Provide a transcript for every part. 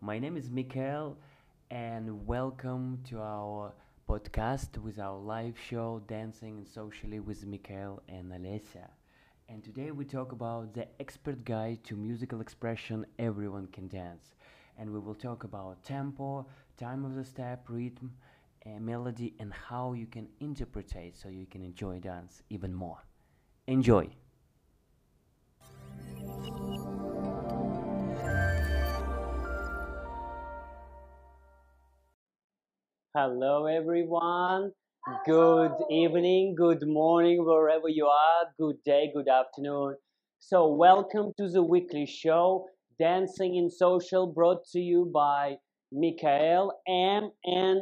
My name is Mikhail, and welcome to our podcast with our live show Dancing and Socially with Mikhail and Alessia. And today we talk about the expert guide to musical expression everyone can dance. And we will talk about tempo, time of the step, rhythm, melody, and how you can interpret it so you can enjoy dance even more. Enjoy! Hello, everyone. Good evening, good morning, wherever you are. Good day, good afternoon. So, welcome to the weekly show, Dancing in Social, brought to you by Mikhail M and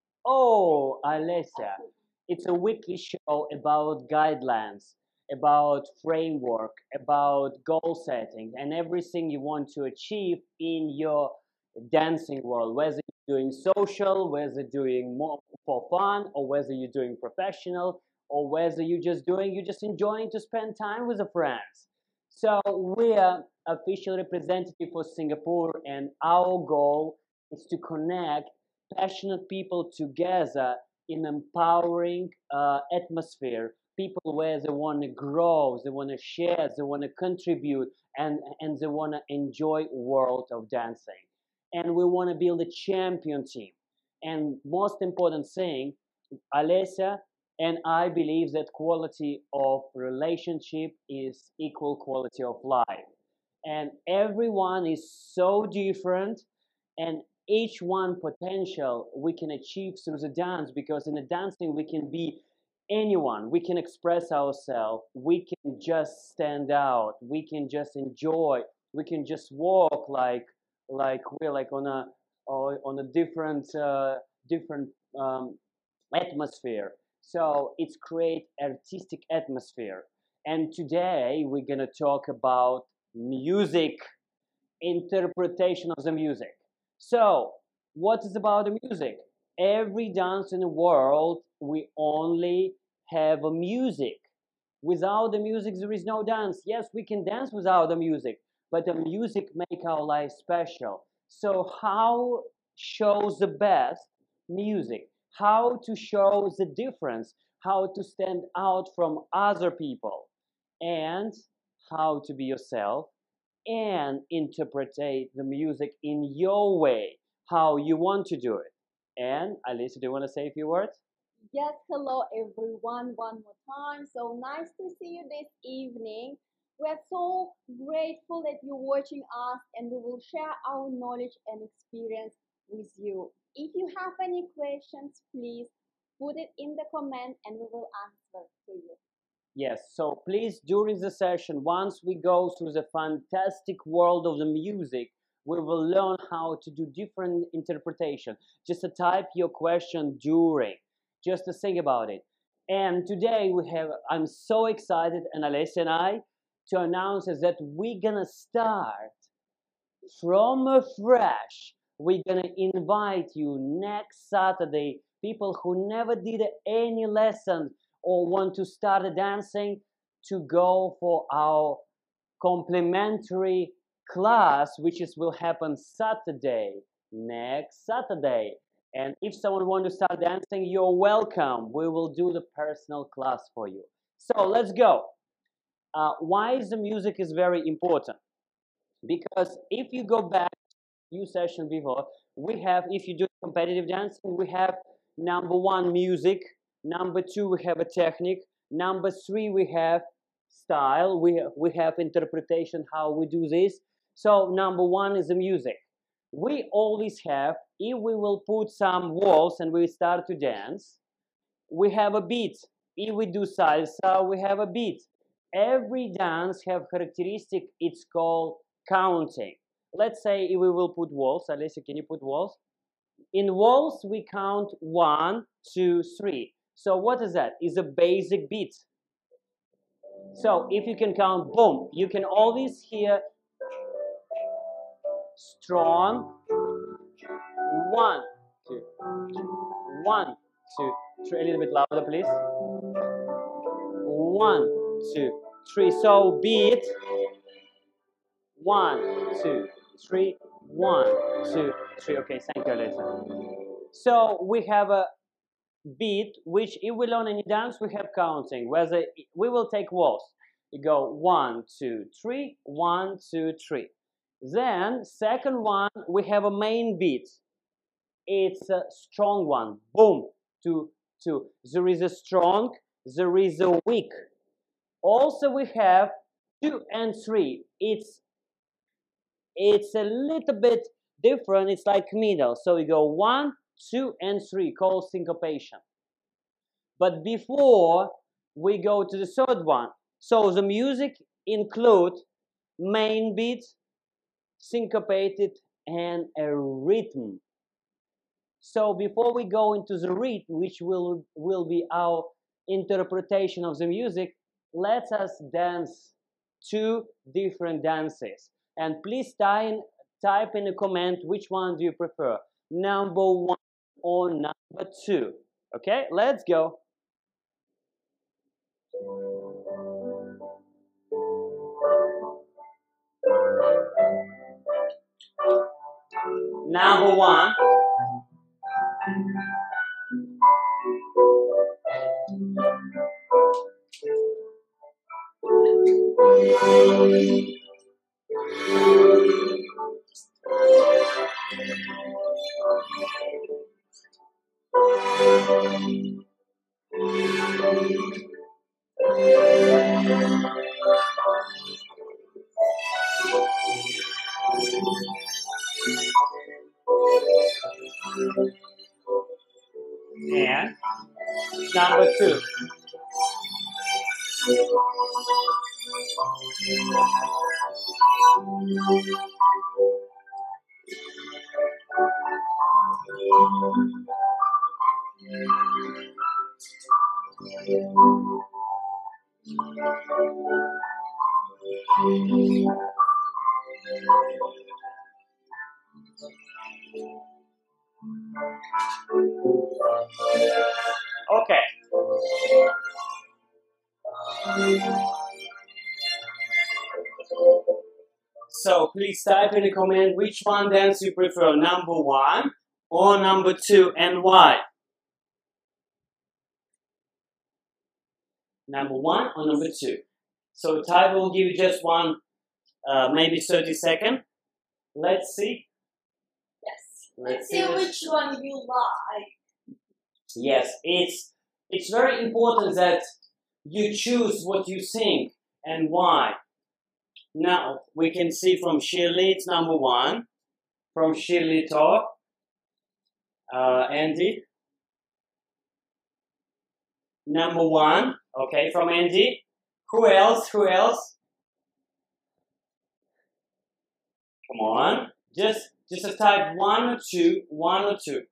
Alessia. It's a weekly show about guidelines, about framework, about goal setting, and everything you want to achieve in your dancing world, whether you're doing social, whether doing more for fun, or whether you're doing professional, or whether you're just enjoying to spend time with the friends. So we are official representative for Singapore, and our goal is to connect passionate people together in empowering atmosphere. People where they want to grow, they want to share, they want to contribute, and they want to enjoy world of dancing. And we want to build a champion team. And most important thing, Alessia and I believe that quality of relationship is equal quality of life. And everyone is so different, and each one potential we can achieve through the dance, because in the dancing we can be anyone, we can express ourselves, we can just stand out, we can just enjoy, we can just walk like we're like on a different atmosphere. So it's create artistic atmosphere. And today we're gonna talk about music, interpretation of the music. So what is about the music? Every dance in the world, we only have a music. Without the music, there is no dance. Yes, we can dance without the music, but the music make our life special. So how shows the best music? How to show the difference? How to stand out from other people? And how to be yourself and interpretate the music in your way, how you want to do it. And Alicia, do you want to say a few words? Yes, hello everyone, one more time. So nice to see you this evening. We're so grateful that you're watching us, and we will share our knowledge and experience with you. If you have any questions, please put it in the comment and we will answer to you. Yes, so please, during the session, once we go through the fantastic world of the music, we will learn how to do different interpretation. Just to type your question during, just to think about it. And today I'm so excited, and Alessia and I, to announce is that we're gonna start from fresh. We're gonna invite you next Saturday, people who never did any lesson or want to start dancing, to go for our complimentary class, which will happen Saturday, next Saturday. And if someone wants to start dancing, you're welcome. We will do the personal class for you. So let's go. Why is the music is very important? Because if you go back few sessions before, we have, if you do competitive dancing, we have number one, music. Number two, we have a technique. Number three, we have style. We have interpretation, how we do this. So number one is the music. We always have, if we will put some walls and we start to dance, we have a beat. If we do salsa, we have a beat. Every dance have characteristic, it's called counting. Let's say if we will put waltz. Alessia, can you put waltz? In waltz, we count 1, 2, 3. So what is that? Is a basic beat. So if you can count, boom, you can always hear strong, 1, 2, 1, 2, 3. A little bit louder, please. 1, 2, 3. So beat, 1, 2, 3, 1, 2, 3. Okay, thank you, Alyssa. So we have a beat, which if we learn any dance, we have counting. Whether we will take waltz. You go 1, 2, 3, 1, 2, 3. Then second one, we have a main beat. It's a strong one. Boom, 2, 2. There is a strong, there is a weak. Also we have 2 and 3. It's a little bit different. It's like middle. So we go 1, 2, and 3, called syncopation. But before we go to the third one, so the music include main beat, syncopated, and a rhythm. So before we go into the rhythm, which will be our interpretation of the music, let us dance 2 different dances. And please type in a comment which one do you prefer, number 1 or number 2. Okay, let's go. Number 1. And number 2. Okay. So please type in a comment which one dance you prefer, number 1 or number 2, and why. Number 1 or number 2. So type will give you just one, maybe 30 seconds. Let's see. Yes. Let's see which one you like. Yes, it's very important that you choose what you sing and why. Now we can see from Shirley, it's number 1. From Shirley Tor, Andy. Number 1, okay, from Andy. Who else? Who else? Come on, just type 1 or 2, 1 or 2.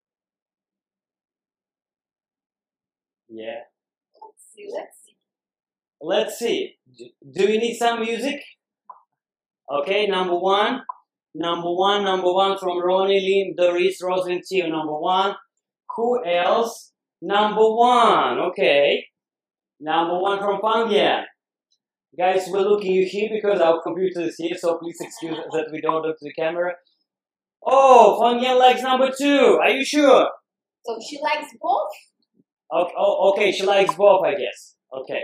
Yeah. Let's see. Let's see. Do we need some music? Okay, number 1. Number 1 from Ronnie, Lynn, Doris, Rosalind, Tio, number 1. Who else? Number 1, okay. Number 1 from Pangia. Guys, we're looking you here because our computer is here, so please excuse that we don't look to the camera. Oh, Pangia likes number 2. Are you sure? So she likes both? Okay, okay, she likes both, I guess. Okay.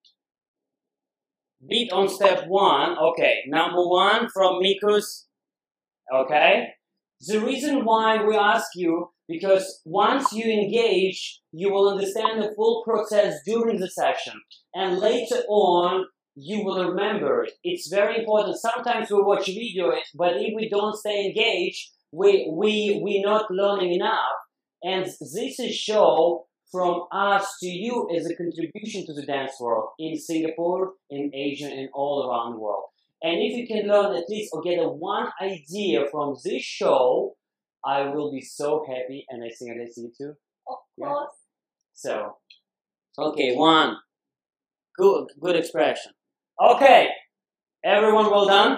Beat on step 1. Okay, number 1 from Mikus. Okay. The reason why we ask you, because once you engage, you will understand the full process during the session, and later on you will remember it. It's very important. Sometimes we watch video, but if we don't stay engaged, we're not learning enough. And this is show from us to you as a contribution to the dance world in Singapore, in Asia, and all around the world. And if you can learn at least or get one idea from this show, I will be so happy, and I think I see you too. Of course. So, okay, 1. Good expression. Okay, everyone well done?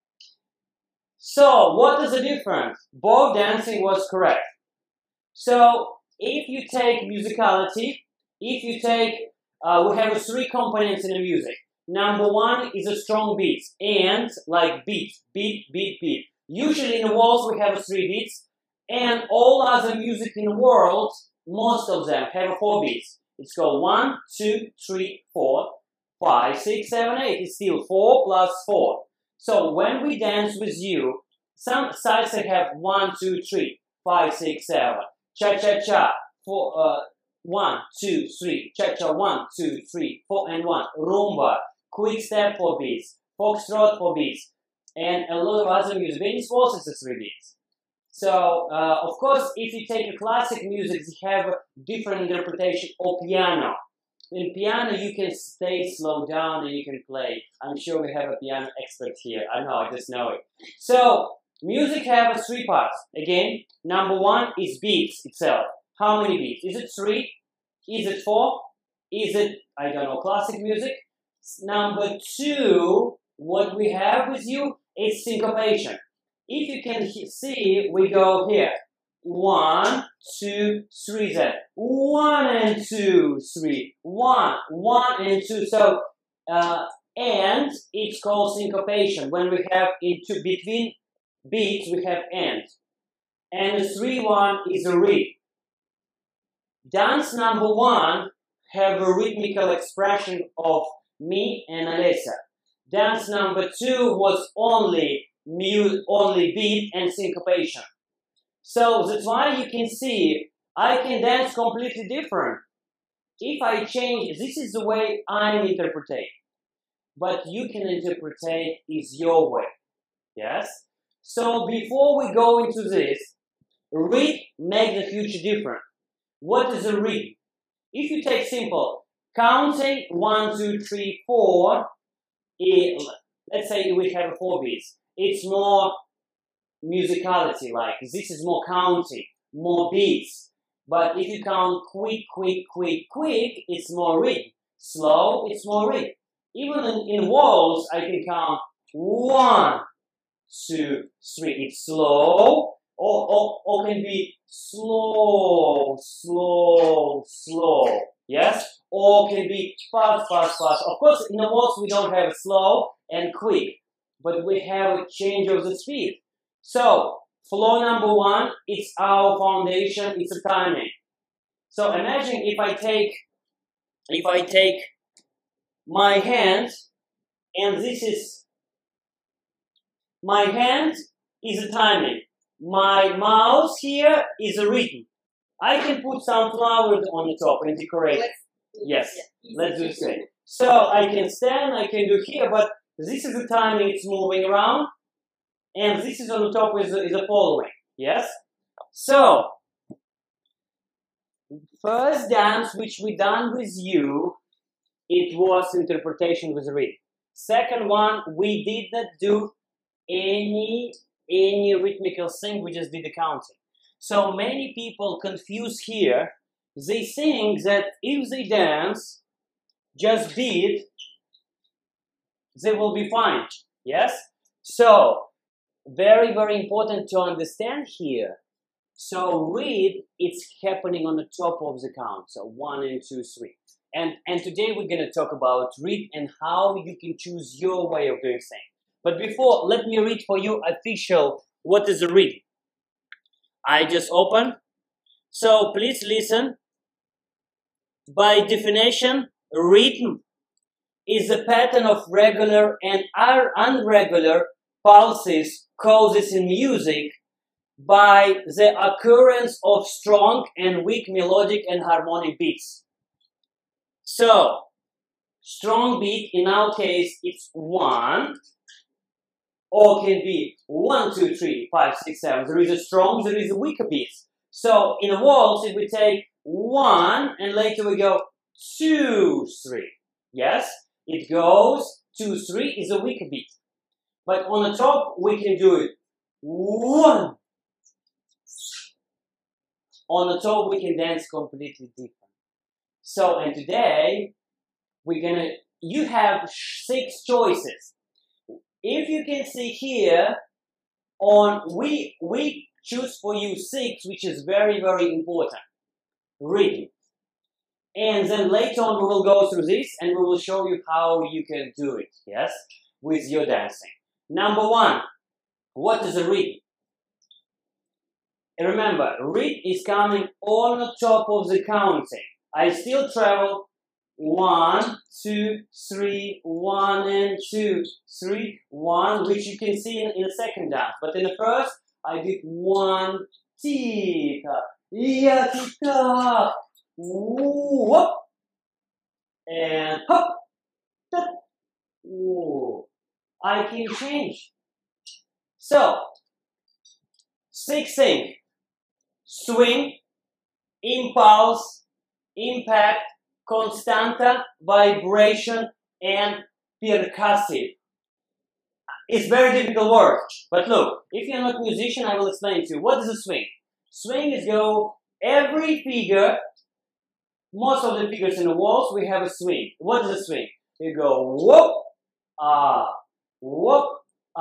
So, what is the difference? Both dancing was correct. So, if you take musicality, if you take, we have 3 components in the music. Number 1 is a strong beat, and like beat, beat, beat, beat. Usually in the waltz we have 3 beats, and all other music in the world, most of them have 4 beats. It's called 1, 2, 3, 4, 5, 6, 7, 8. It's still 4 plus 4. So when we dance with you, some salsa have 1, 2, 3, 5, 6, 7. Cha-cha-cha. 1, 2, 3. Cha-cha. 1, 2, 3, 4, and 1. Rumba. Quick step 4 beats. Foxtrot 4 beats. And a lot of other music. Venice Waltz is 3 beats. So, of course, if you take a classic music, they have a different interpretation of piano. In piano, you can stay slow down and you can play. I'm sure we have a piano expert here. I know, I just know it. So, music have 3 parts. Again, number 1 is beats itself. How many beats? Is it 3? Is it 4? Is it, I don't know, classic music? Number 2, what we have with you is syncopation. If you can see, we go here. 1, 2, 3, then 1 and 2, 3, 1, 1 and 2. So, and it's called syncopation. When we have into between beats, we have and. And the 3-1 is a rhythm. Dance number 1 have a rhythmical expression of me and Alessia. Dance number 2 was only beat and syncopation. So that's why you can see I can dance completely different. If I change, this is the way I interpret. But you can interpret is your way. Yes? So before we go into this, rhythm makes a huge difference. What is a rhythm? If you take simple, counting 1, 2, 3, 4, let's say we have 4 beats. It's more musicality, like this is more counting, more beats. But if you count quick, quick, quick, quick, it's more rhythm. Slow, it's more rhythm. Even in waltz, I can count 1, 2, 3. It's slow, or can be slow, slow, slow. Yes? Or can be fast, fast, fast. Of course, in the waltz we don't have slow and quick, but we have a change of the speed. So, flow number 1, it's our foundation, it's a timing. So imagine if I take my hand, and this is, my hand is a timing. My mouth here is a rhythm. I can put some flowers on the top and decorate. Yes, let's do the same. So I can stand, I can do here, but this is the timing, it's moving around. And this is on the top is a following. Yes? So, first dance which we done with you, it was interpretation with rhythm. Second one, we did not do any rhythmical thing, we just did the counting. So many people confuse here. They think that if they dance, just beat, they will be fine. Yes? So, very, very important to understand here. So read, it's happening on the top of the count. So 1 and 2, 3. And today we're going to talk about read and how you can choose your way of doing things. But before, let me read for you official what is a read. I just open. So please listen. By definition, rhythm is a pattern of regular and unregular pulses causes in music by the occurrence of strong and weak melodic and harmonic beats. So, strong beat, in our case, it's 1, or can be 1, 2, 3, 5, 6, 7. There is a strong, there is a weaker beat. So, in a waltz, if we take 1, and later we go 2, 3. Yes? It goes 2, 3 is a weaker beat. But on the top, we can do it 1. On the top, we can dance completely different. So, and today, you have 6 choices. If you can see here, we choose for you 6, which is very, very important. Rhythm. And then later on, we will go through this, and we will show you how you can do it, yes, with your dancing. Number 1, What is a rhythm? And remember, rhythm is coming on the top of the counting. I still travel 1, 2, 3, 1 and 2, 3, 1, which you can see in the second dance. But in the first, I did 1, tika, ya tika, whoop, and hop, tap, whoop. I can change. So, 6 things: swing, impulse, impact, constanta, vibration, and percussive. It's very difficult word, but look, if you're not a musician, I will explain to you. What is a swing? Swing is go, every figure, most of the figures in the walls, we have a swing. What is a swing? You go whoop, whoop,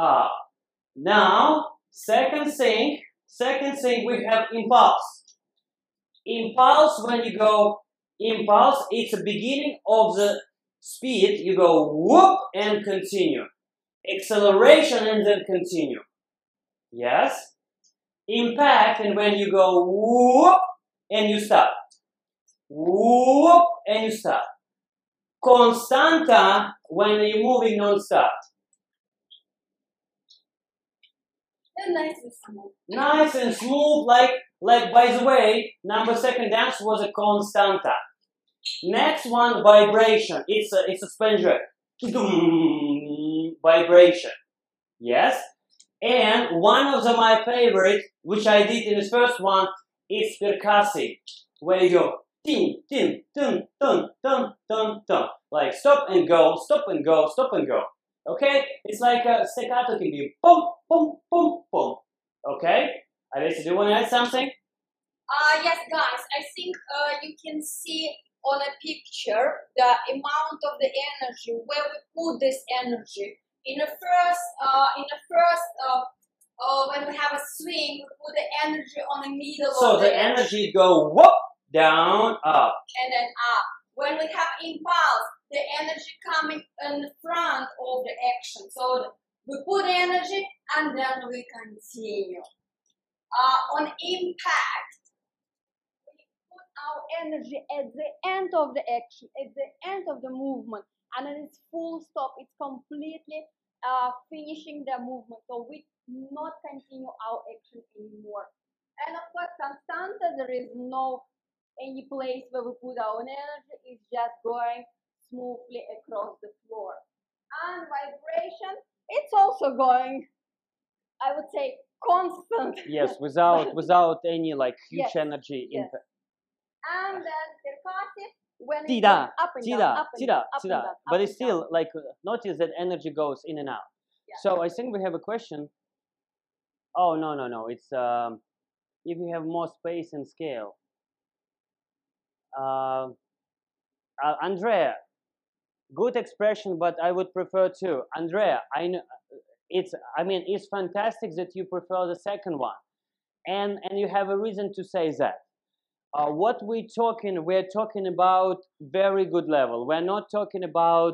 Now, second thing, we have impulse. Impulse, when you go impulse, it's the beginning of the speed. You go whoop and continue. Acceleration and then continue. Yes? Impact, and when you go whoop and you stop. Whoop and you stop. Constanta, when you're moving non-stop. And nice and smooth. Nice and smooth, like by the way, number second dance was a constanta. Next one, vibration. It's a Spanish vibration. Yes? And one of my favorite, which I did in this first one, is percussive. Where you go tin, tin, tin, tin, tin, tin, tin. Like stop and go, stop and go, stop and go. Okay? It's like a staccato can be boom, boom, boom, boom. Okay? Alessia, do you want to add something? Yes, guys, I think you can see on a picture the amount of the energy, where we put this energy. In the first, when we have a swing, we put the energy on the middle So of the energy go whoop, down, up. and then up. When we have impulse, the energy coming in the front of the action. So we put energy and then we continue. On impact, we put our energy at the end of the action, at the end of the movement, and then it's full stop. It's completely finishing the movement. So we not continue our action anymore. And of course, constanta, there is no any place where we put our energy. It's just going smoothly across the floor. And vibration, it's also going, I would say, constant. Yes, without any like huge Yes, energy yes. impact. And then percussive, when it Tida, goes up and down, tida, up and tida, down, up and tida. down, But up it's and down. still like notice that energy goes in and out. Yeah. So I think we have a question. Oh no, it's if you have more space and scale. Andrea, good expression, but I would prefer to. Andrea, I know it's fantastic that you prefer the second one, and you have a reason to say that. What we're talking about very good level. We're not talking about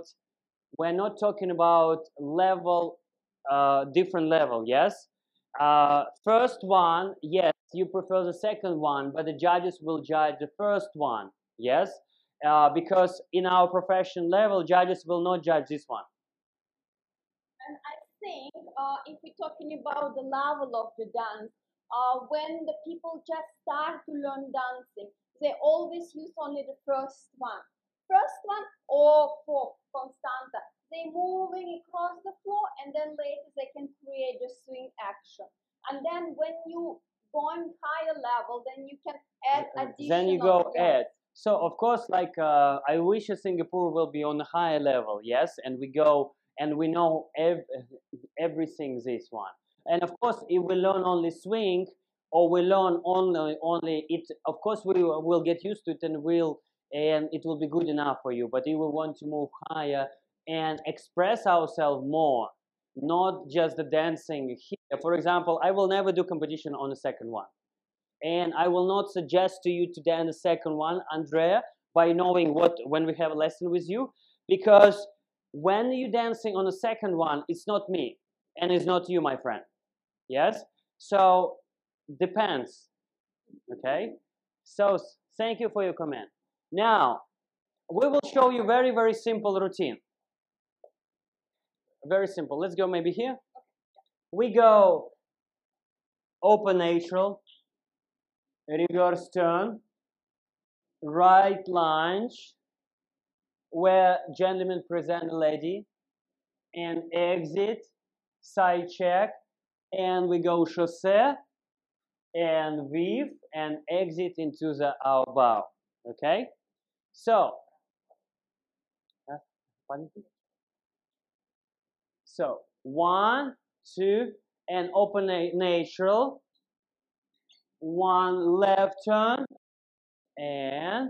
level, different level. Yes. First one, yes, you prefer the second one, but the judges will judge the first one. Yes. Because in our profession level, judges will not judge this one. And I think if we're talking about the level of the dance, when the people just start to learn dancing, they always use only the first one. First one or for constanta. They're moving across the floor and then later they can create the swing action. And then when you go on higher level, then you can add additional. Then you go yes. add. So of course, like I wish Singapore will be on a higher level, yes, and we go and we know everything this one. And of course, if we learn only swing or we learn only it, of course we will get used to it and it will be good enough for you. But if we want to move higher and express ourselves more, not just the dancing here. For example, I will never do competition on the second one. And I will not suggest to you to dance the second one, Andrea, by knowing when we have a lesson with you, because when you're dancing on the second one, it's not me and it's not you, my friend. Yes? So, depends. Okay? So, thank you for your comment. Now, we will show you very, very simple routine. Very simple. Let's go maybe here. We go open neutral, reverse turn, right lunge, where gentleman present lady, and exit, side check, and we go chassé, and weave, and exit into our bow. Okay? So, so 1, 2, and open neutral, 1 left turn, and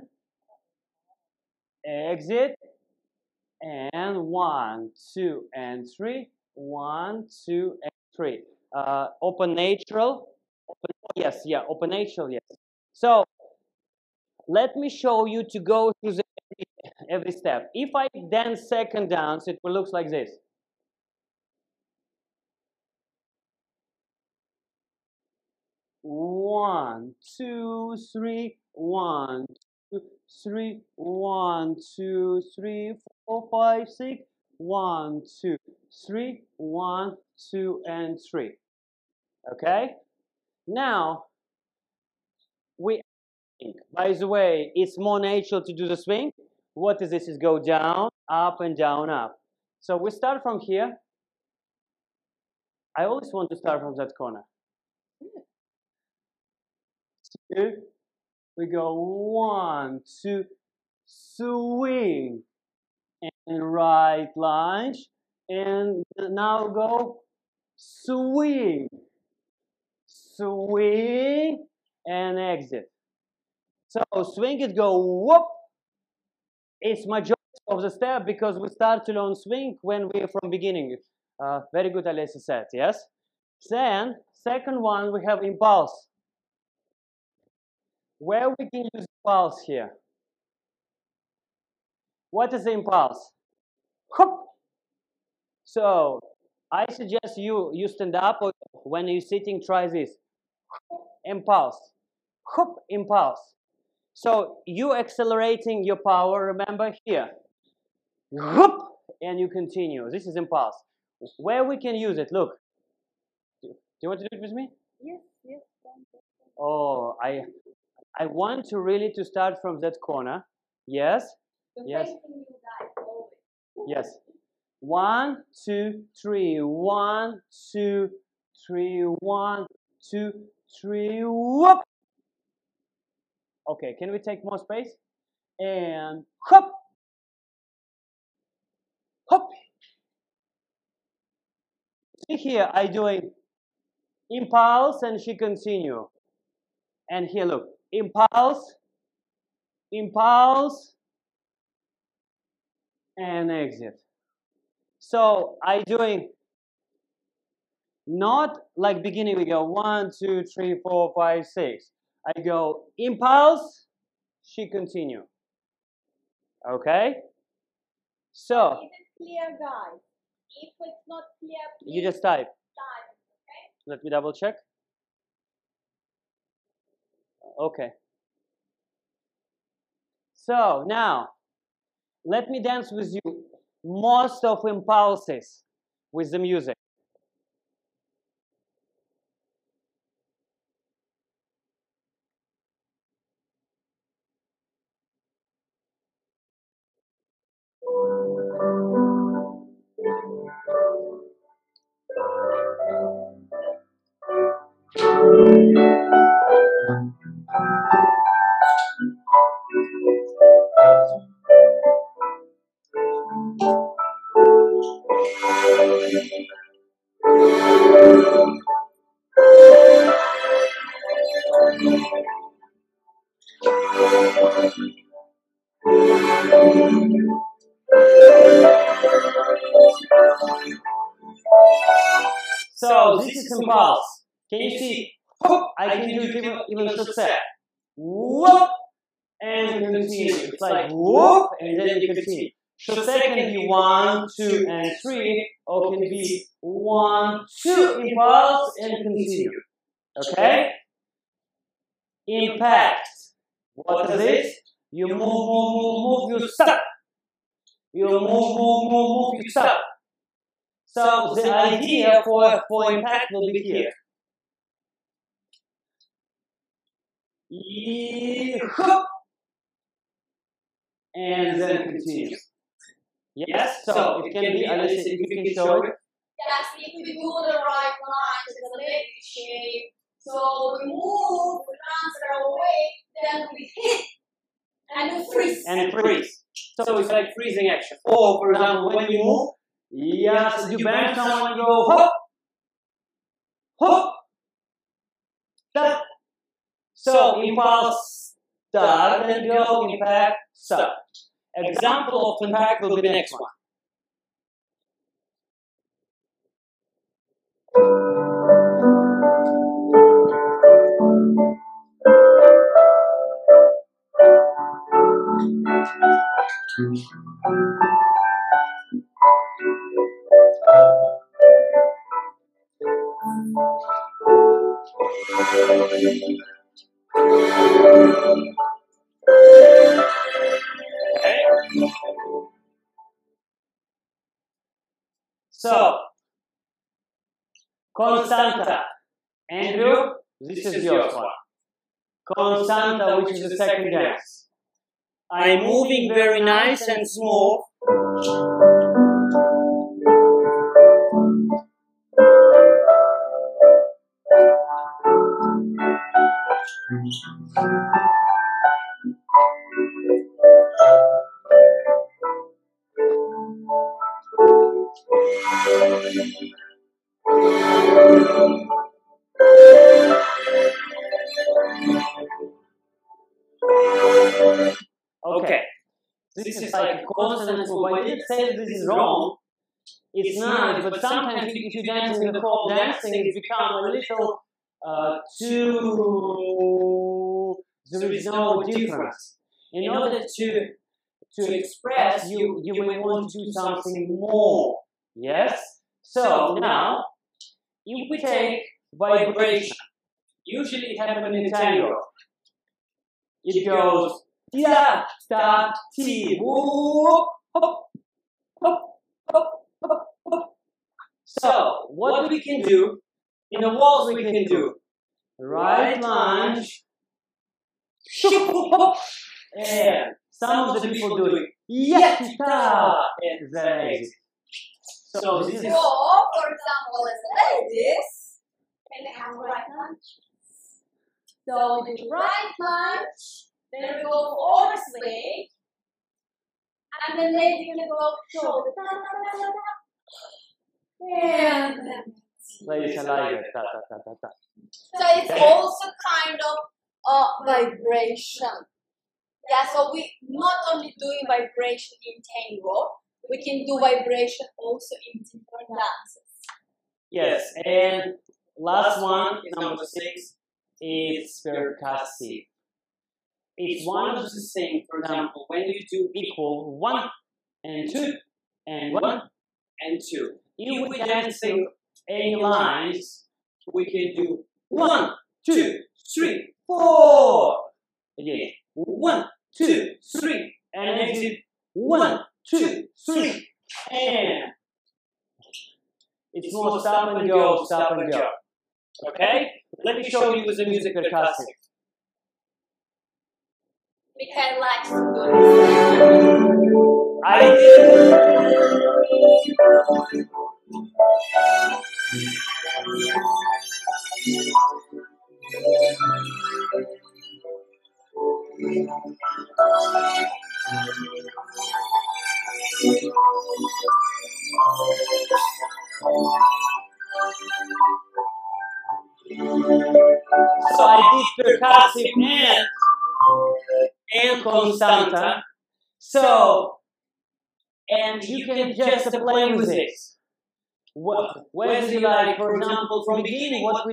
exit, and 1, 2, and 3, 1, 2, and 3. Open neutral, yes, yeah, open neutral, yes. So let me show you to go through every step. If I dance second dance, it will look like this. One, two, three, 1, 2, 3, 1, 2, 3, 4, 5, 6, 1, 2, 3, 1, 2, and 3. Okay? Now, by the way, it's more natural to do the swing. What is this? Is go down, up, and down, up. So we start from here. I always want to start from that corner. 2, we go 1, 2, swing, and right lunge, and now go swing, swing, and exit. So swing it, go whoop. It's majority of the step because we start to learn swing when we're from beginning. Very good, Alessia said, yes? Then, second one, we have impulse. Where we can use impulse here? What is the impulse? Hoop. So, I suggest you stand up, or when you're sitting, try this. Impulse. Hoop, impulse. So, you accelerating your power, remember here. Hoop, and you continue. This is impulse. Where we can use it, look. Do you want to do it with me? Yes, yes. Oh, I want to really to start from that corner. Yes? Yes. Yes. 1, 2, 3. 1, 2, 3. 1, 2, 3. Whoop. Okay, can we take more space? And hop. Hop. See here, I doing impulse and she continue. And here, look, impulse, impulse, and exit. So I doing not like beginning. We go 1, 2, 3, 4, 5, 6. I go impulse. She continue. Okay. So. Is it clear, guys? If it's not clear, please you just type. Okay? Let me double check. Okay. So now, let me dance with you most of impulses with the music. So this is impulse. Can you see? I can do it even chassé. Whoop, and continue. It's like whoop, and then you continue. So second can be 1, 2, and 3, or can be 1, 2, impulse, and continue. Okay? Impact. What is it? You move, you stop. You move, you stop. So the idea for impact will be here. And then continue. Yes? So it can be, Alicia, if you can show it. Yes, if we do the right line, it's a leg shape. So we move, we transfer away, then we hit, and we freeze. And freeze. So it's like freezing action. Or, for example, when you move, yes, you bang someone and go hop, hop, stop. So impulse, start, and go, impact, stop. Example of impact will be the next one. So, Constanta. Andrew, this is yours one. Constanta, which is the second dance. I'm moving very nice and smooth. Okay, this is like a constant move. I didn't say this is wrong. It's not, but sometimes if you dance in the whole dancing, it becomes a little too. There is no difference. In order to express, you may want to do something more. Yes. So now, if we take vibration, usually it happens in tango. It goes da da ti whoop hop hop hop hop hop. So what we can do in the waltz, we can do right lunge, and some of the people do it yakita and then exit. So this is. So, for example, let's say this, and they have right lunge. So we do right lunge, then we go for overswing, and then later we go shoulder, and then. Ladies and like that, So it's also kind of vibration. Yeah, so we not only doing vibration in tango, we can do vibration also in different dances. Yes, and last one, number 6, is percussive. It's one of the same. For example, when you do equal 1 and 2 and 1 and 2. If we're dancing any lines, we can do 1, 2, 3, 4. Again, 1, 2, 3, and exit 1, 2, 3, and it's more stop and go, stop and go. Okay? Let me show you with the music percussive. Mikhail likes to do this. I did. So I did percussive and constanta. So, and you can just play with this. Whether you like, for example, from beginning, what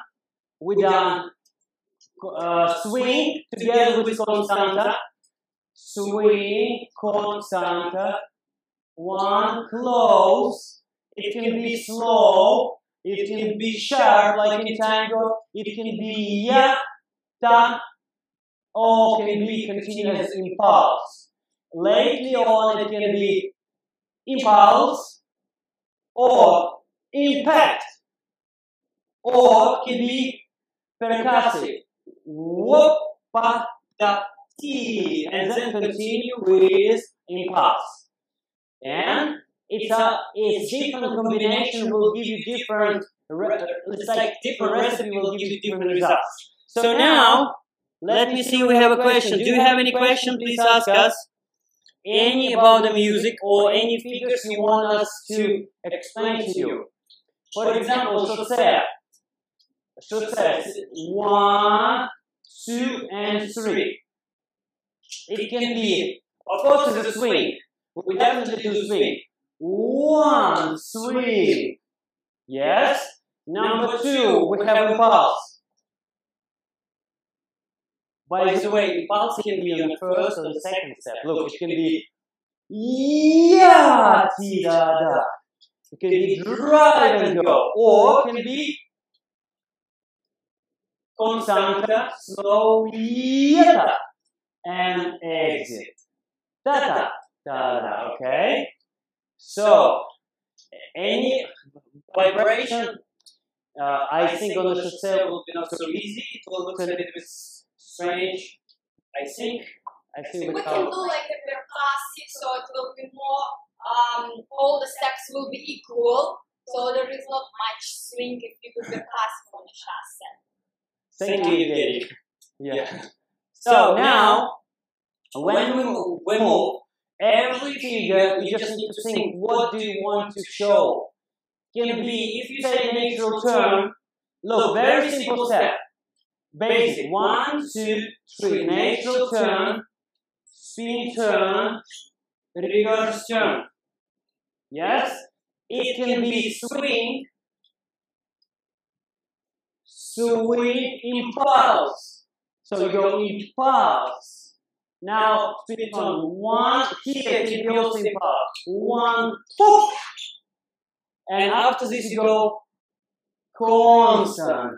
we done swing together with constanta, swing, constante, one, close. It can be slow, it can be sharp like in tango, it can be ya, ta, or can be continuous impulse. Lately on it can be impulse or impact, or can be percussive. Whoop, pa, da, ti, and then continue with impulse. And it's different combination will give you different, it's like different recipe will give you different results. So now, let me see, we have a question. Do you have any question? Please ask us. Any about the music or any figures you want us to explain to you. For example, chausset. Chausset, 1, 2, and 3. It can be, of course, it's a swing. We definitely do swing. 1, swing. Yes. Number 2, we have impulse. By the way, impulse can be on the first or the second step. Look, it can be ya, ti, da, da. It can be drive and go, or it can be constante, slow, yeta, and exit. Da, da, da, okay? So, any vibration, I think on the chausset will be not so easy. It will look a little bit strange. I think We can do like a percussive, so it will be more, all the steps will be equal, so there is not much swing if you do percussive on the chausset. Thank you, Evgeny. Yeah. So now, when we move, every figure, you just need to think, what do you want to show? Can be, if you say natural turn, look, very simple step. Basic, 1, 2, 3, natural turn, spin turn, reverse turn. Yes? It can be swing, swing, impulse. So you go impulse. Now spin turn, 1, here can be also impulse. 1, poof. And after this you go constant.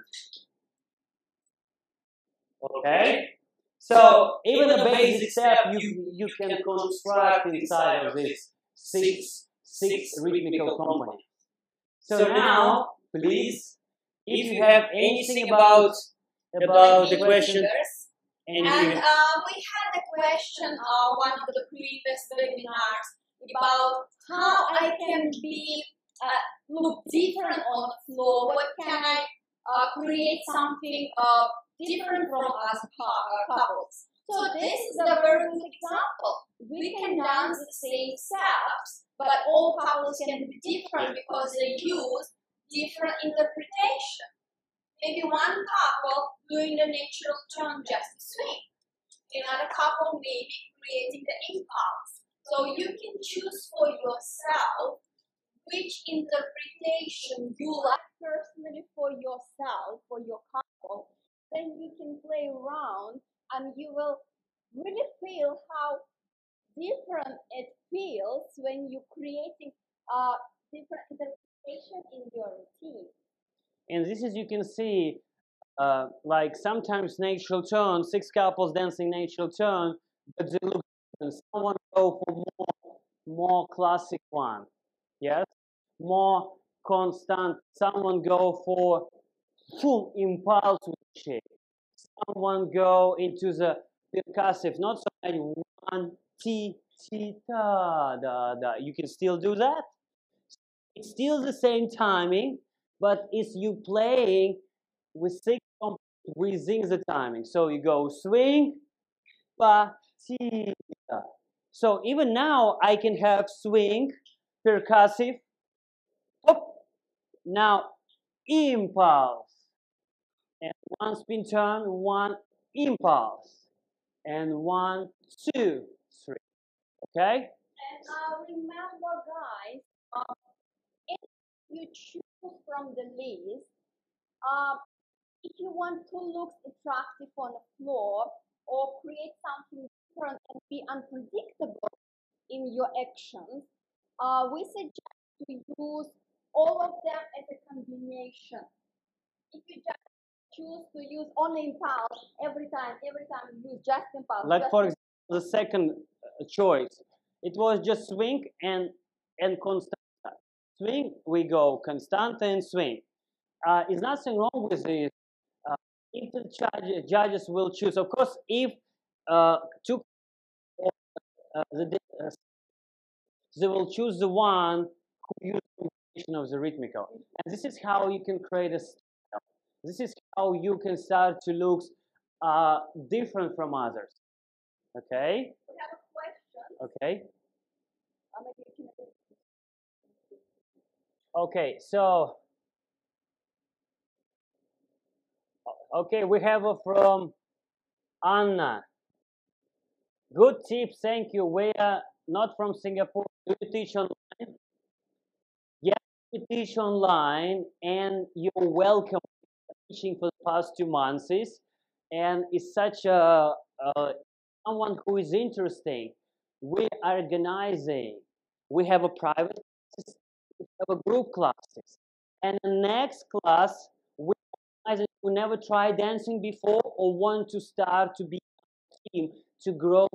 Okay? So even the basic step you can construct inside of this six rhythmical components. So now, please, if you have anything about the question, And we had a question on one of the previous webinars about how I can be look different on the floor. What can I create something different from us couples? So this is a very good example. We can dance the same steps, but all couples can be different because they use different interpretation. Maybe one couple doing the natural turn just to swing. Another couple maybe creating the impulse. So you can choose for yourself which interpretation you like personally for yourself, for your couple. Then you can play around and you will really feel how different it feels when you're creating different interpretation in your routine. and this is, you can see, like sometimes natural turn, 6 couples dancing natural turn, but they look different. Someone go for more classic one, yes, more constant. Someone go for full impulse shape. Someone go into the percussive, not so many 1 t ta da da. You can still do that. It's still the same timing, but it's you playing with 6 within the timing. So you go swing, pa, ti, da. So even now I can have swing, percussive, hop, now impulse, and 1 spin turn, 1 impulse, and 1, 2, 3. Okay? And remember, guys, if you choose from the list, if you want to look attractive on the floor or create something different and be unpredictable in your actions, we suggest to use all of them as a combination. If you just choose to use only impulse every time you use just impulse. Like just for example, the second choice, it was just swing and constanta. Swing, we go constanta and swing. Is nothing wrong with this. If the judges will choose, of course, if two they will choose the one who uses combination of the rhythmical, and this is how you can create a style. This is how you can start to look different from others. Okay. We have a question. Okay. Maybe you can. Okay. So. Okay, we have from Anna. Good tip, thank you. We are not from Singapore. Do you teach online? Yes, we teach online, and you're welcome teaching for the past 2 months. And it's such a someone who is interesting. We are organizing. We have a private classes, we have a group classes, and the next class we who never tried dancing before or want to start to be a team to grow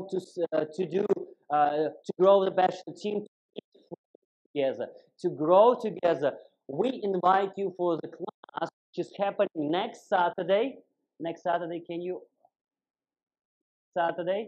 to grow the best team together to grow together. We invite you for the class which is happening next Saturday. Next Saturday, can you? Saturday.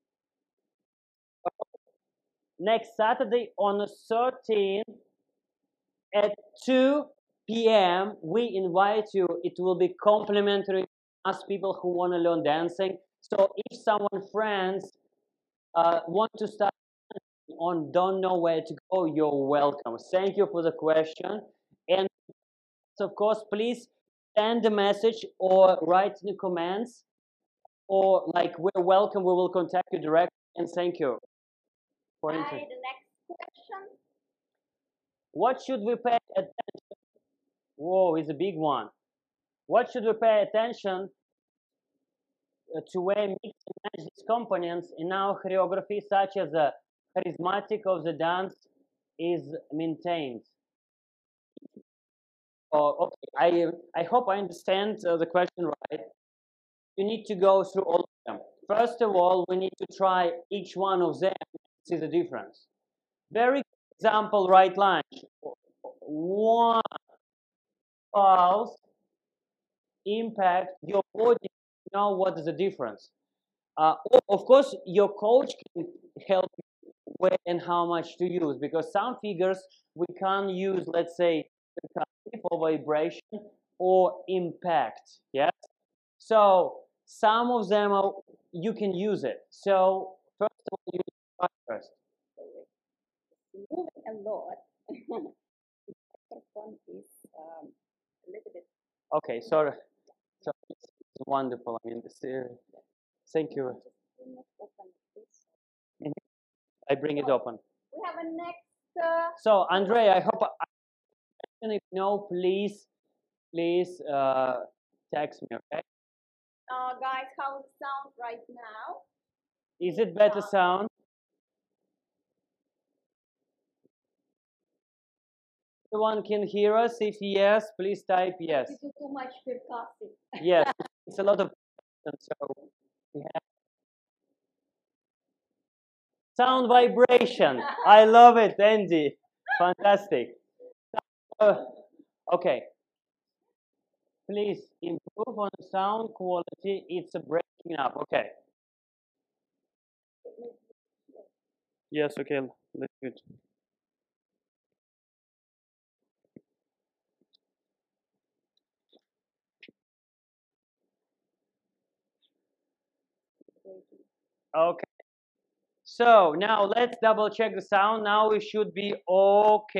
Next Saturday on the 13th at 2 p.m. We invite you. It will be complimentary to us people who want to learn dancing. So if someone friends want to start on don't know where to go, you're welcome. Thank you for the question. And of course, please send a message or write in the comments or like we're welcome. We will contact you directly. And thank you for The interest. next question. What should we pay attention? Whoa, it's a big one. What should we pay attention to where mix and match these components in our choreography, such as the charismatic of the dance is maintained? Oh, okay. I hope I understand the question right. You need to go through all of them. First of all, we need to try each one of them and see the difference. Very good example, right lunge. One pulse, impact, your body know what is the difference. Of course, your coach can help you where and how much to use because some figures we can't use, let's say, for vibration or impact. Yes. So some of them are, you can use it. So first of all, you try first. Moving a lot. Microphone is a little bit. Okay, sorry. So it's wonderful. I mean, thank you. I bring it open. We have a next. So Andre, I hope if you know, please text me, okay? Guys, how it sounds right now? Is it better sound? Everyone can hear us? If yes, please type yes. You do too much percussive. Yes, it's a lot of so we have sound vibration. I love it, Andy. Fantastic. Okay. Please improve on the sound quality. It's a breaking up. Okay. Yes, okay. Let's do it. Okay. So now let's double check the sound. Now it should be okay.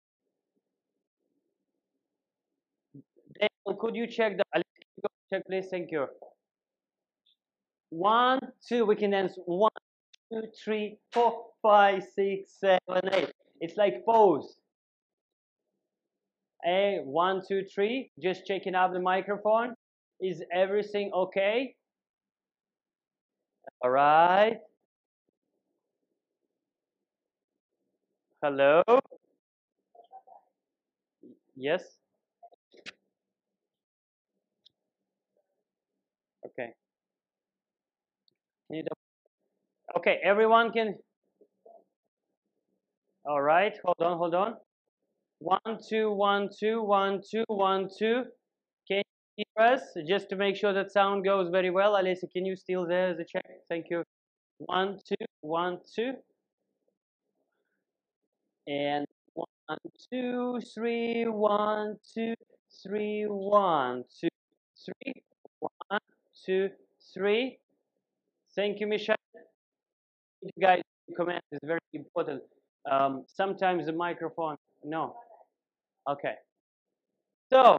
Daniel, could you check the check please? Thank you. 1, 2, we can dance 1, 2, 3, 4, 5, 6, 7, 8. It's like pose. 1, 2, 3. Just checking out the microphone. Is everything okay? All right. Hello? Yes? Okay. Can you okay, everyone can. All right, hold on, hold on. 1, 2, 1, 2, 1, 2, 1, 2. Can you hear us? Just to make sure that sound goes very well. Alessia, can you still there as a check? Thank you. 1, 2, 1, 2. And 1, 2, 3, 1, 2, 3, 1, 2, 3, 1, 2, 3. Thank you, Michelle. You guys, comment is very important. Sometimes the microphone, no. Okay. So,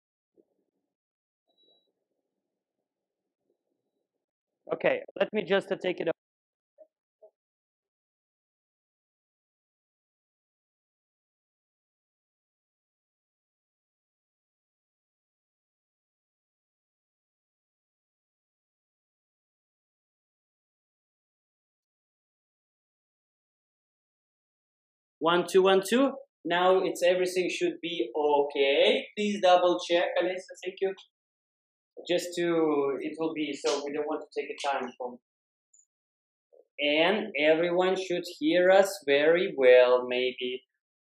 okay, let me just take it up. One, two, 1, 2. Now it's everything should be okay. Please double check, Alessa. Thank you. Just to, it will be, so we don't want to take a time from. And everyone should hear us very well, maybe.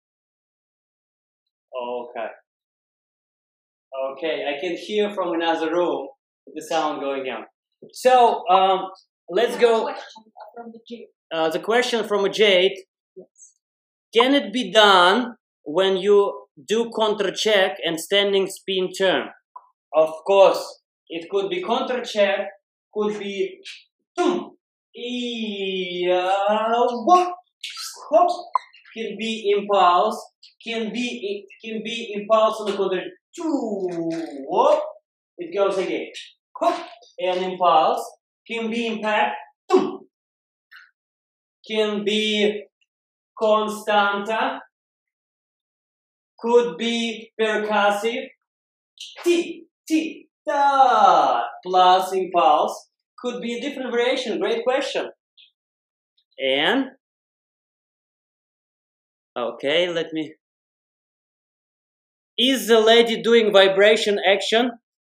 Okay. Okay, I can hear from another room the sound going on. So, let's go. The question from Jade. Yes. Can it be done when you do counter check and standing spin turn? Of course, it could be counter check, could be can be impulse, can be impulse on the counter. It goes again. And impulse can be impact, can be constanta, could be percussive, ta, plus impulse, could be a different variation. Great question. And, okay, let me, is the lady doing vibration action?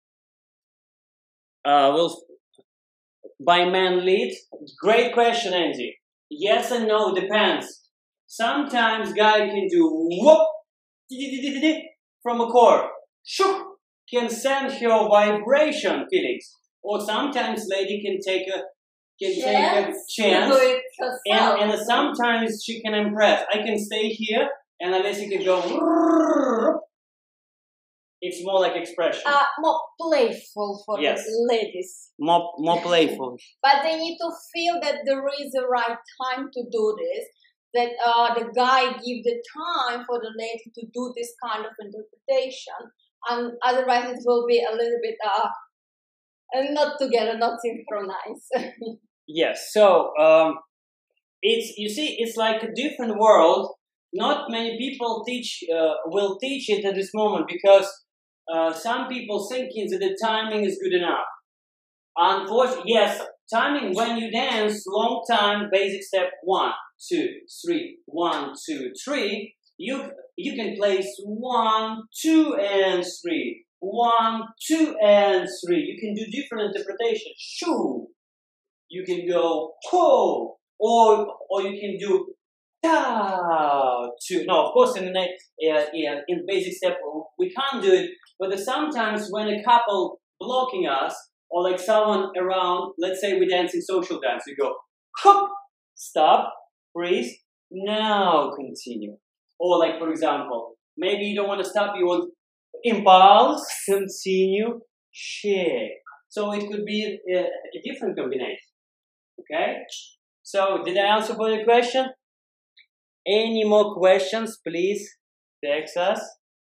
By man lead? Great question, Andy. Yes and no, depends. Sometimes guy can do whoop from a chord. Shook can send her vibration feelings. Or sometimes lady can take a chance. And sometimes she can impress. I can stay here and Alessia can go. It's more like expression. More playful for yes. the ladies. More playful. But they need to feel that there is a right time to do this. That the guy give the time for the lady to do this kind of interpretation, and otherwise it will be a little bit not together, not synchronized. Yes. So it's, you see, it's like a different world. Not many people will teach it at this moment because some people thinking that the timing is good enough. Unfortunately, yes, timing when you dance long time, basic step 1, 2, 3, 1, 2, 3. You can place 1, 2, and 3. 1, 2, and 3. You can do different interpretations. Shoo. You can go ho, or you can do ta. Two. No, of course, in basic step we can't do it. But sometimes when a couple blocking us, or like someone around, let's say we're dancing social dance, you go hop, stop, freeze, now continue. Or like, for example, maybe you don't want to stop, you want impulse, continue, shake. So it could be a different combination. Okay? So did I answer for your question? Any more questions, please text us.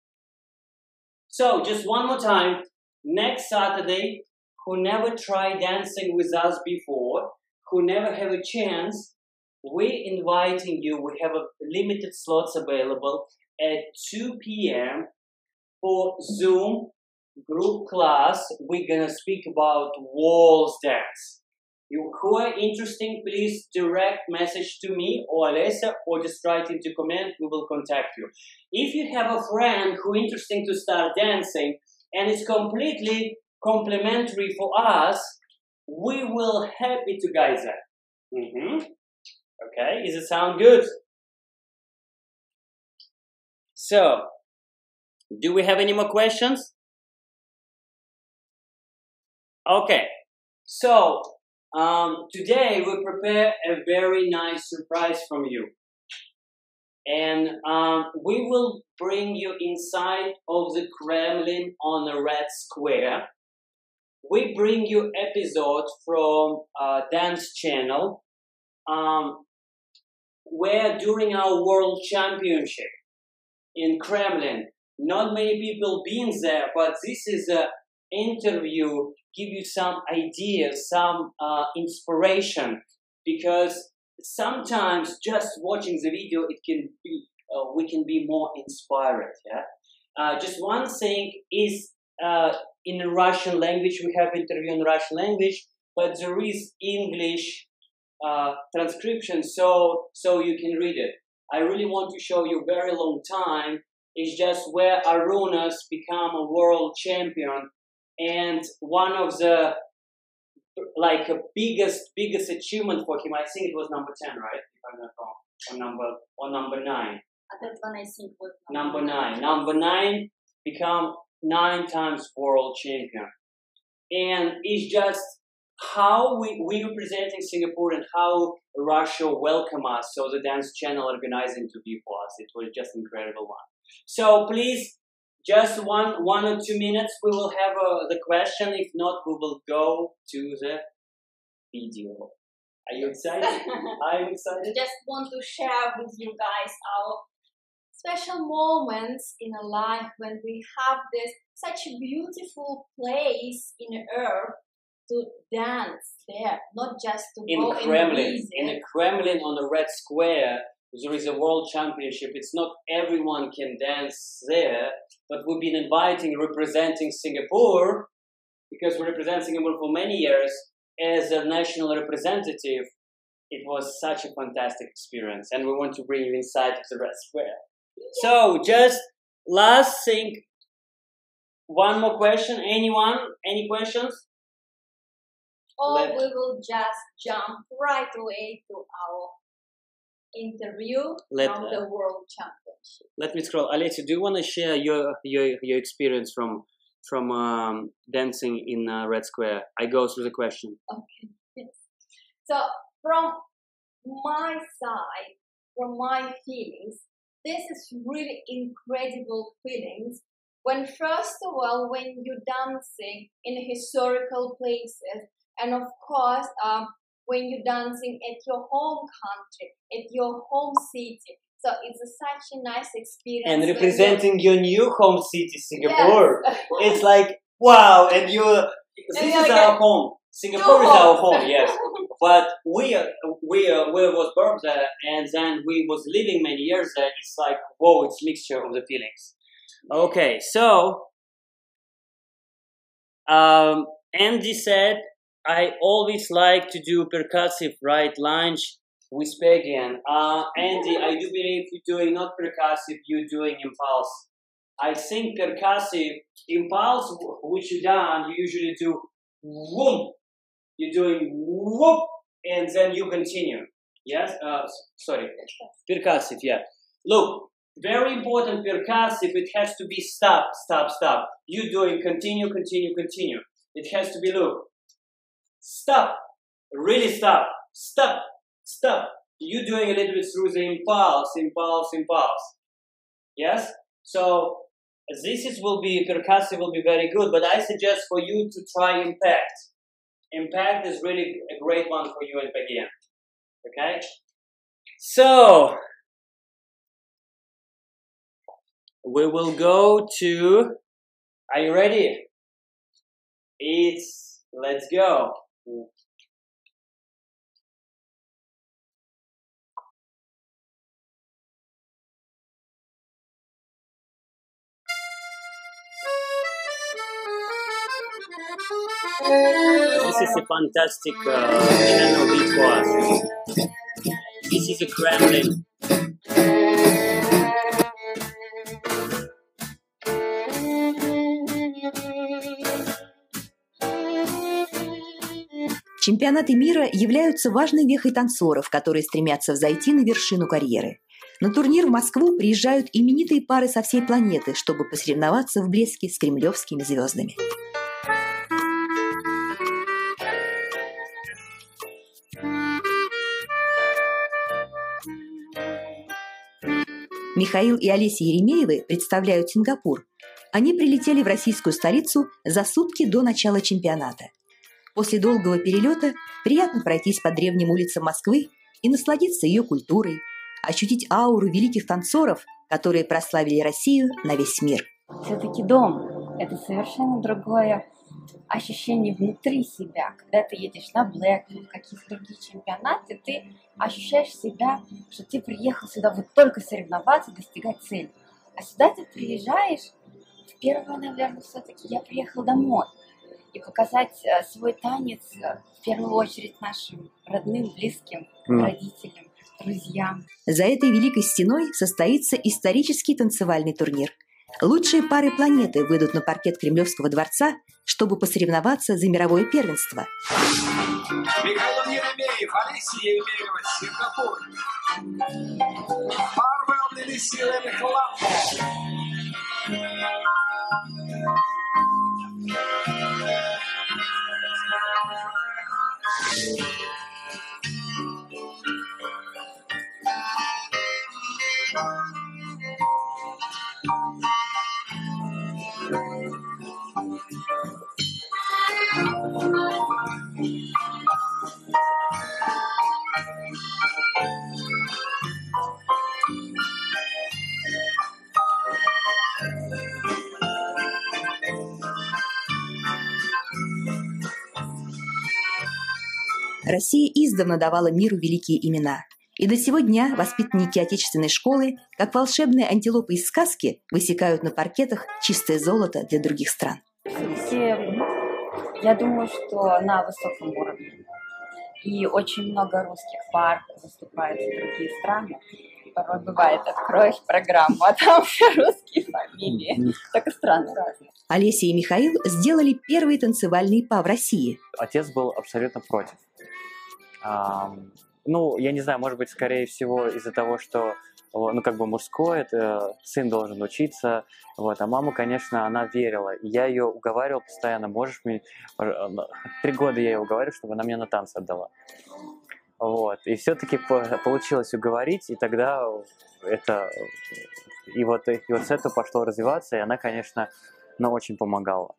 So just one more time, next Saturday, who never tried dancing with us before, who never have a chance, we're inviting you. We have a limited slots available at 2 p.m. for Zoom group class. We're gonna speak about waltz dance. who are interesting, please direct message to me or Alessia, or just write into comment. We will contact you. If you have a friend who interesting to start dancing and it's completely complimentary for us, we will happy to guide that. Okay, does it sound good? So, do we have any more questions? Okay, so today we prepare a very nice surprise from you. And we will bring you inside of the Kremlin on a Red Square. We bring you episodes from Dance Channel, where during our World Championship in Kremlin, not many people been there, but this is an interview, give you some ideas, some inspiration, because sometimes just watching the video, it can be we can be more inspired. Yeah. Just one thing is in the Russian language, we have interview in Russian language, but there is English transcription, so you can read it. I really want to show you very long time. It's just where Arunas become a world champion, and one of the like biggest achievement for him. I think it was number 10, right? If I'm not wrong, or number 9. That one I think was number 9. Number 9 become 9 times world champion, and it's just how we representing Singapore and how Russia welcome us. So the Dance Channel organizing to be for us. It was just incredible one. So please, just one or 2 minutes, we will have the question. If not, we will go to the video. Are you excited? I'm excited. Just want to share with you guys our special moments in our life when we have this such a beautiful place in Earth to dance there, not just to in go Kremlin. in the Kremlin on the Red Square, there is a world championship. It's not everyone can dance there, but we've been inviting, representing Singapore, because we represent Singapore for many years as a national representative. It was such a fantastic experience, and we want to bring you inside the Red Square. So, just last thing, one more question. Anyone? Any questions? Or we will just jump right away to our interview from the World Championship. Let me scroll. Alessia, do you want to share your experience from dancing in Red Square? I go through the question. Okay. Yes. So from my side, from my feelings, this is really incredible feelings. When first of all, when you're dancing in historical places, and of course, when you're dancing at your home country, at your home city. So it's such a nice experience. And representing your new home city, Singapore. Yes. It's like, wow, and this is our home. Singapore is our home, yes. But we was born there, and then we was living many years there. It's like, whoa, it's mixture of the feelings. Okay, so, Andy said, I always like to do percussive right lunge with Pegian. Andy, I do believe you're doing not percussive, you're doing impulse. I think percussive, impulse, which you done, you usually do whoop. You're doing whoop, and then you continue. Yes? Sorry. Percussive, yeah. Look, very important percussive, it has to be stop, stop, stop. You're doing continue, continue, continue. It has to be look. Stop, really stop, stop, stop. You're doing a little bit through the impulse, impulse, impulse. Yes? So, will be, percussive will be very good, but I suggest for you to try impact. Impact is really a great one for you and Pegian. Okay? So, we will go to, are you ready? Let's go. This is a fantastic channel beat for us. This is a Kremlin. Чемпионаты мира являются важной вехой танцоров, которые стремятся взойти на вершину карьеры. На турнир в Москву приезжают именитые пары со всей планеты, чтобы посоревноваться в блеске с кремлевскими звездами. Михаил и Олеся Еремеевы представляют Сингапур. Они прилетели в российскую столицу за сутки до начала чемпионата. После долгого перелета приятно пройтись по древним улицам Москвы и насладиться ее культурой, ощутить ауру великих танцоров, которые прославили Россию на весь мир. Все-таки дом – это совершенно другое ощущение внутри себя. Когда ты едешь на Blackpool, какие-то другие чемпионаты, ты ощущаешь себя, что ты приехал сюда вот только соревноваться, достигать цели. А сюда ты приезжаешь, в первое, наверное, все-таки я приехал домой. И показать свой танец в первую очередь нашим родным, близким, родителям, друзьям. За этой великой стеной состоится исторический танцевальный турнир. Лучшие пары планеты выйдут на паркет Кремлевского дворца, чтобы посоревноваться за мировое первенство. Михаил Еремеев, Олеся Еремеева, Сингапур. Пары обняли силами хлопа. Россия издавна давала миру великие имена. И до сего дня воспитанники отечественной школы, как волшебные антилопы из сказки, высекают на паркетах чистое золото для других стран. Россия, я думаю, что на высоком уровне. И очень много русских пар выступает в другие страны. Порой бывает, откроешь программу, а там все русские фамилии. Только страны разные. Олеся и Михаил сделали первые танцевальные па в России. Отец был абсолютно против. Ну, я не знаю, может быть, скорее всего, из-за того, что, ну, как бы мужское, это сын должен учиться, вот, а мама, конечно, она верила, и я ее уговаривал постоянно, можешь мне, 3 года я ее уговаривал, чтобы она меня на танцы отдала, вот, и все-таки получилось уговорить, и тогда это, и вот с этого пошло развиваться, и она, конечно, ну, очень помогала.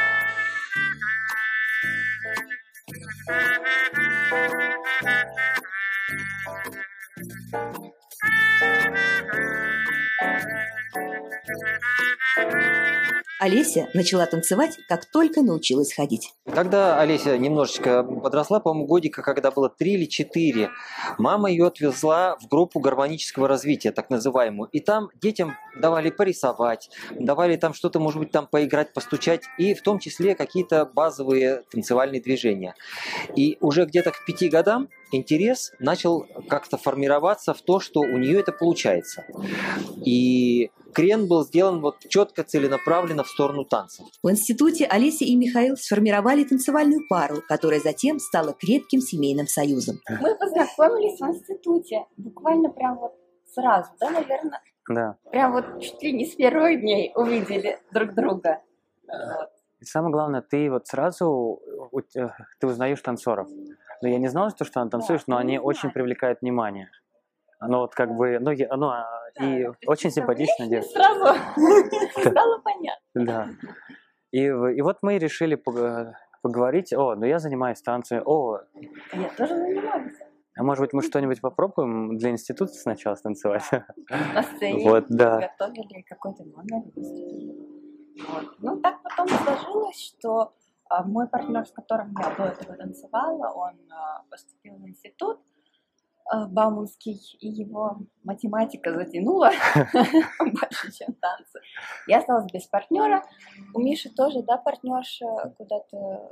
Олеся начала танцевать, как только научилась ходить. Когда Олеся немножечко подросла, по-моему, годика, когда было 3 или 4, мама ее отвезла в группу гармонического развития, так называемую. И там детям давали порисовать, давали там что-то, может быть, там поиграть, постучать, и в том числе какие-то базовые танцевальные движения. И уже где-то к 5 годам интерес начал как-то формироваться в то, что у нее это получается. И крен был сделан вот четко, целенаправленно в сторону танцев. В институте Олеся и Михаил сформировали танцевальную пару, которая затем стала крепким семейным союзом. Мы познакомились в институте, буквально прям вот сразу, да, наверное? Да. Прям вот чуть ли не с первых дней увидели друг друга. Вот. И самое главное, ты вот сразу ты узнаешь танцоров. Но я не знал, что она танцуешь, но они очень привлекают внимание. Оно вот как бы, и очень симпатичная девушка. Сразу стало понятно. Да. И вот мы решили поговорить. Я занимаюсь танцами. Я тоже занимаюсь. А может быть, мы что-нибудь попробуем для института сначала станцевать? На сцене Вот, да. готовили какой-то номер. Вот. Ну, так потом сложилось, что мой партнер, с которым я до этого танцевала, он поступил в институт Бауманский, и его математика затянула больше, чем танцы. Я осталась без партнера. У Миши тоже, да, партнерша куда-то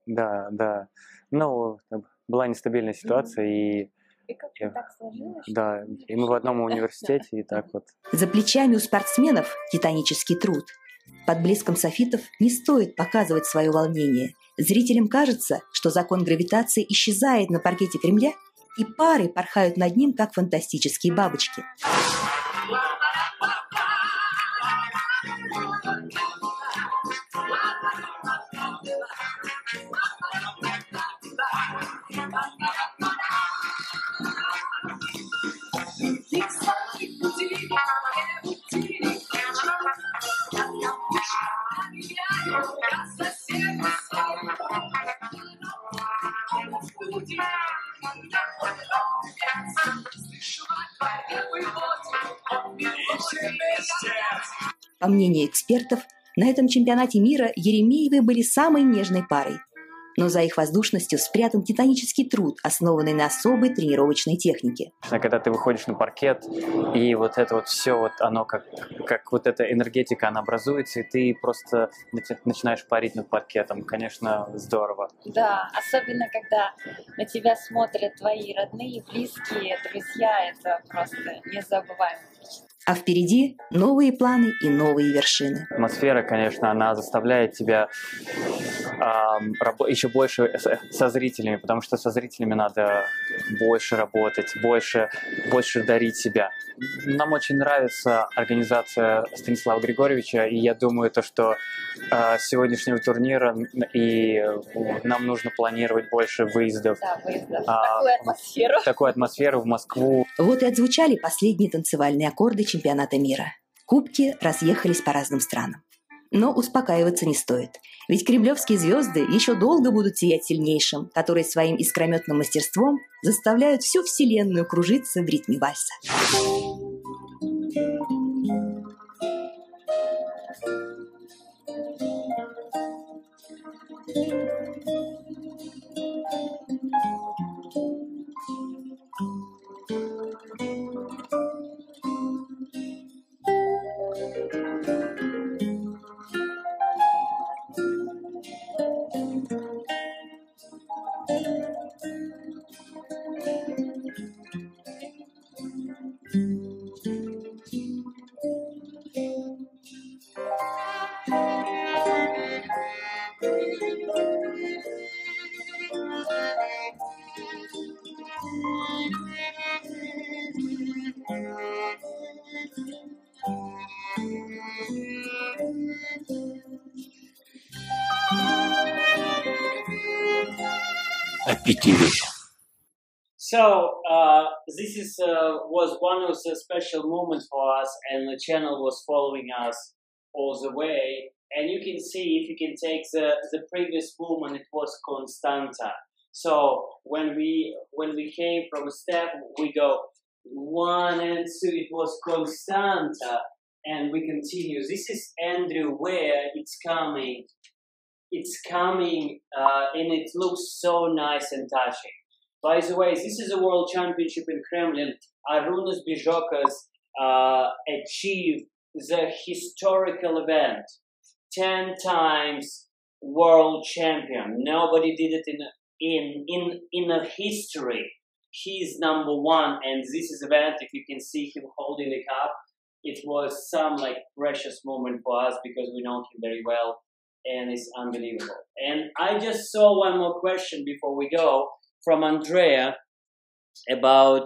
Да, да. Ну, была нестабильная ситуация, и И как-то так сложилось, что да, и мы в одном университете, и так вот. За плечами у спортсменов титанический труд. Под блеском софитов не стоит показывать свое волнение. Зрителям кажется, что закон гравитации исчезает на паркете Кремля, и пары порхают над ним, как фантастические бабочки. По мнению экспертов, на этом чемпионате мира Еремеевы были самой нежной парой. Но за их воздушностью спрятан титанический труд, основанный на особой тренировочной технике. Когда ты выходишь на паркет, и вот это вот все, вот оно как вот эта энергетика, она образуется, и ты просто начинаешь парить над паркетом. Конечно, здорово. Да, особенно когда на тебя смотрят твои родные, близкие, друзья, это просто незабываемое впечатление. А впереди новые планы и новые вершины. Атмосфера, конечно, она заставляет тебя еще больше со зрителями, потому что со зрителями надо больше работать, больше дарить себя. Нам очень нравится организация Станислава Григорьевича, и я думаю, что сегодняшнего турнира и нам нужно планировать больше выездов. Да, выездов. Такую атмосферу. Такую атмосферу в Москву. Вот и отзвучали последние танцевальные аккорды чемпионата мира. Кубки разъехались по разным странам. Но успокаиваться не стоит. Ведь кремлевские звезды еще долго будут сиять сильнейшим, которые своим искрометным мастерством заставляют всю вселенную кружиться в ритме вальса. So this was one of the special moments for us, and the channel was following us all the way. And you can see, if you can take the previous movement, it was Constanta. So when we came from a step, we go 1 and 2. It was Constanta, and we continue. This is Andrew Ware. It's coming. It's coming, and it looks so nice and touching. By the way, this is a World Championship in Kremlin. Arūnas Bižokas achieved the historical event. 10 times world champion. Nobody did it in a history. He's number one, and this is event. If you can see him holding the cup, it was some like precious moment for us because we know him very well, and it's unbelievable. And I just saw one more question before we go from Andrea about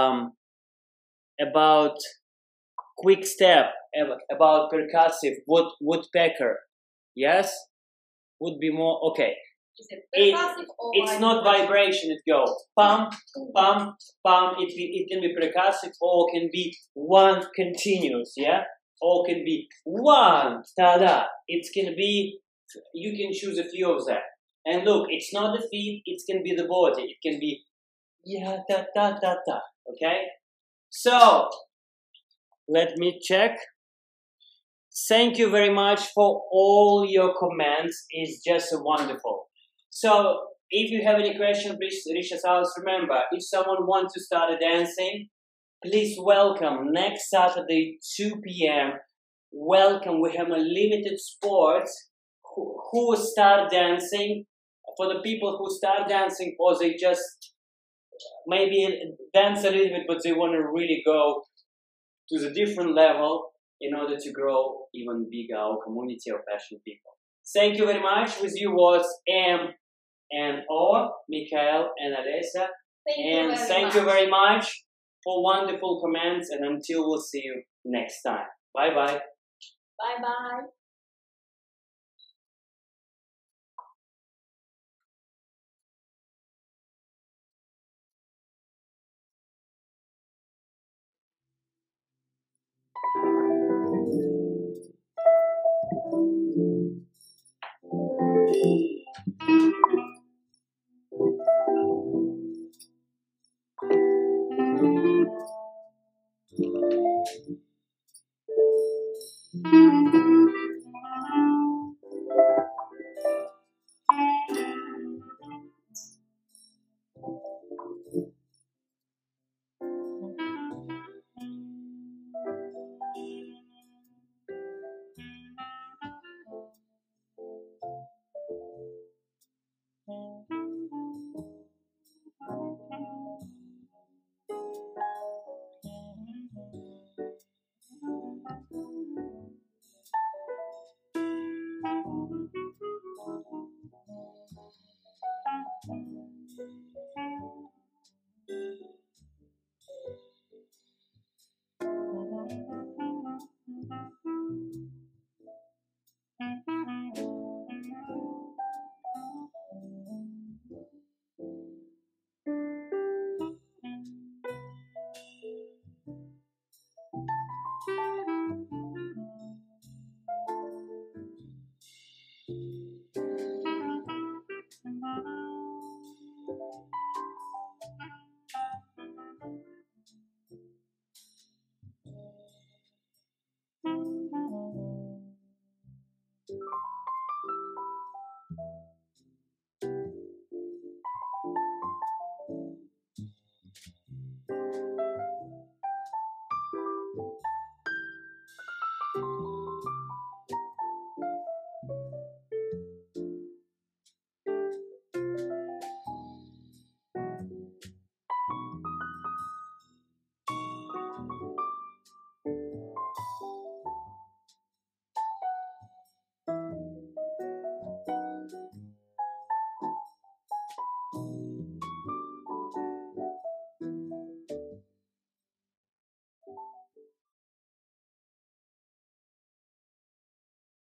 quick step, about percussive woodpecker. Yes, would be more okay. Is it percussive or it's not vibration. It goes pam pam pam. It can be percussive or can be one continuous. Yeah, or can be one ta da. It can be. You can choose a few of them. And look, it's not the feet. It can be the body. It can be ya ta ta ta ta. Okay. So let me check. Thank you very much for all your comments. It's just wonderful. So if you have any questions, please reach us out. Remember, if someone wants to start dancing, please welcome next Saturday, 2 p.m. Welcome. We have a limited sports who start dancing for the people who start dancing or they just maybe dance a little bit, but they want to really go to the different level in order to grow even bigger our community of passionate people. Thank you very much. With you was M and O, Mikhail and Alessia. Thank you very much for wonderful comments, and until we'll see you next time. Bye-bye. Bye-bye. Thank you.